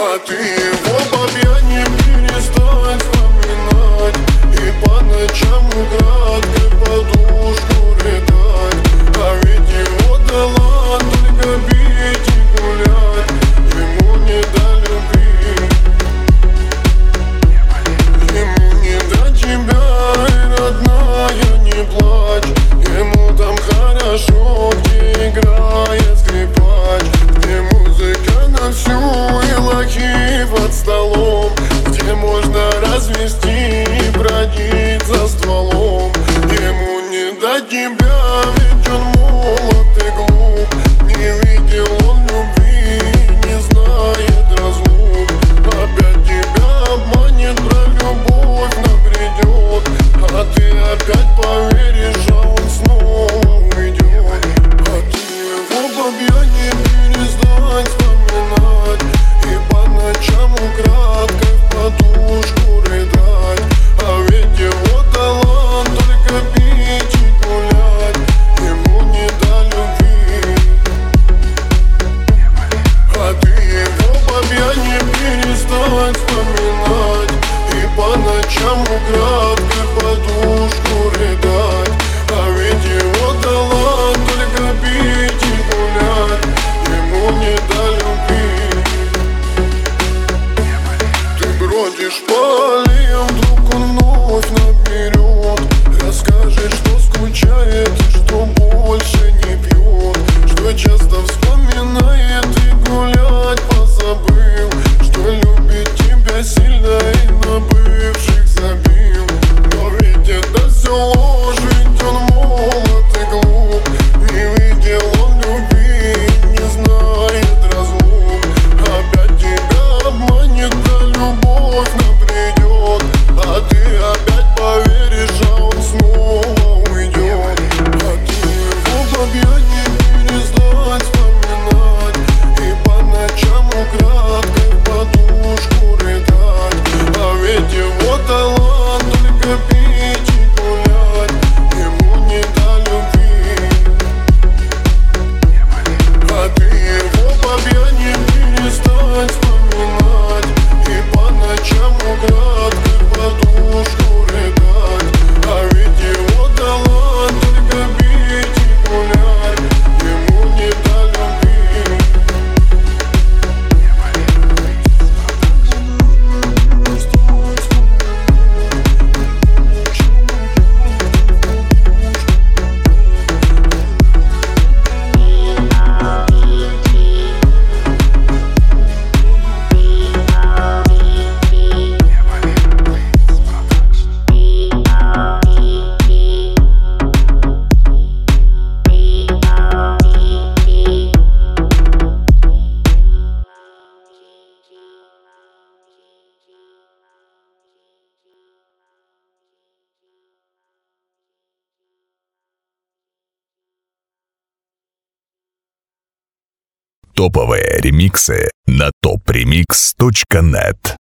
А ты его по пьяни перестань вспоминать и по ночам украдкой подушку рыдать. А ведь его талант только пить и гулять, ему не до любви, ему не до тебя, и родная, не плачь. Ему там хорошо, где играет скрипач, где музыка на всю и лохи под столом, где можно развести и бродить за стволом. Ему не до тебя, ведь он молод и глуп, не видел он любви, не знает разлук. Опять тебя обманет, про любовь набредет, а ты опять поверишь, а он снова уйдет. А ты его по пьяни перестань вспоминать и по ночам украдкой в подушку рыдать. А ведь его талант только пить и гулять, ему не до любви. А ты его по пьяни перестань вспоминать и по ночам украдкой в подушку рыдать. А ведь его талант только пить и гулять, ему не до любви. Ты бродишь по аллеям, вдруг он вновь наберет, расскажет, что скучает и что больше не пьет, что часто вспоминает и гулять позабыл, что любит тебя сильно и на бывших забил. Но ведь это все ложь, ведь он молод и глуп, не видел он любви, не знает разлук. Опять тебя обманет, да любовь набредет, а ты опять поверишь, а он снова уйдет. А ты его по пьяни перестань вспоминать и по ночам украдкой в подушку рыдать. А ведь его талант только пить и гулять, ему не до любви. А ты его по пьяни перестань вспоминать и по ночам украдкой в подушку рыдать. А ведь его талант только пить и гулять, ему не до любви. Топовые ремиксы на topremix.net.